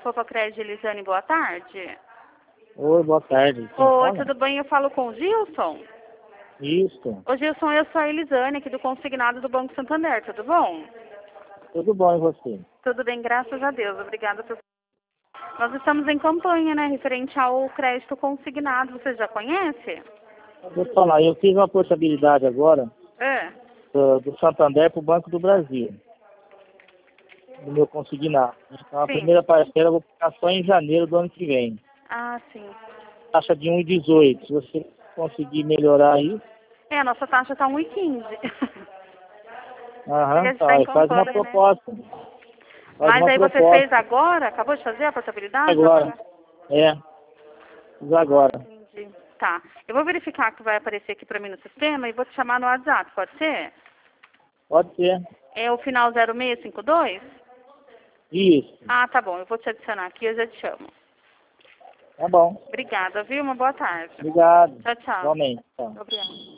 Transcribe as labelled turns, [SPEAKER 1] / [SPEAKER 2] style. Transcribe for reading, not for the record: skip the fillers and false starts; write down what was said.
[SPEAKER 1] Copa Crédito, Elisane, boa tarde.
[SPEAKER 2] Oi, boa tarde. Quem
[SPEAKER 1] Oi,
[SPEAKER 2] fala?
[SPEAKER 1] tudo bem? Eu falo com o Gilson.
[SPEAKER 2] Isso.
[SPEAKER 1] Ô Gilson, eu sou a Elisane, aqui do Consignado do Banco Santander, tudo bom?
[SPEAKER 2] Tudo bom e você?
[SPEAKER 1] Tudo bem, graças a Deus. Obrigada por... Nós estamos em campanha, né, referente ao crédito consignado. Você já conhece?
[SPEAKER 2] Vou te falar, eu fiz uma portabilidade agora
[SPEAKER 1] É.
[SPEAKER 2] do Santander para o Banco do Brasil, do meu consignado. Então a
[SPEAKER 1] Sim.
[SPEAKER 2] primeira parcela eu vou ficar só em janeiro do ano que vem.
[SPEAKER 1] Ah, sim.
[SPEAKER 2] Taxa de 1,18. Se você conseguir melhorar aí,
[SPEAKER 1] É, a nossa taxa está 1,15. Porque a gente está
[SPEAKER 2] tá,
[SPEAKER 1] em
[SPEAKER 2] aí faz uma
[SPEAKER 1] campanha, né?
[SPEAKER 2] proposta. Faz
[SPEAKER 1] Mas
[SPEAKER 2] uma
[SPEAKER 1] aí você fez
[SPEAKER 2] proposta
[SPEAKER 1] agora? Acabou de fazer a portabilidade? Vai
[SPEAKER 2] agora.
[SPEAKER 1] pagar?
[SPEAKER 2] Fiz agora.
[SPEAKER 1] Entendi. Tá. Eu vou verificar que vai aparecer aqui para mim no sistema e vou te chamar no WhatsApp, pode ser?
[SPEAKER 2] Pode ser.
[SPEAKER 1] É o final 0652?
[SPEAKER 2] Isso.
[SPEAKER 1] Ah, tá bom. Eu vou te adicionar aqui e eu já te chamo.
[SPEAKER 2] Tá bom.
[SPEAKER 1] Obrigada, viu? Uma boa tarde.
[SPEAKER 2] Obrigado.
[SPEAKER 1] Tchau, tchau.
[SPEAKER 2] Igualmente. Tchau.
[SPEAKER 1] Obrigada.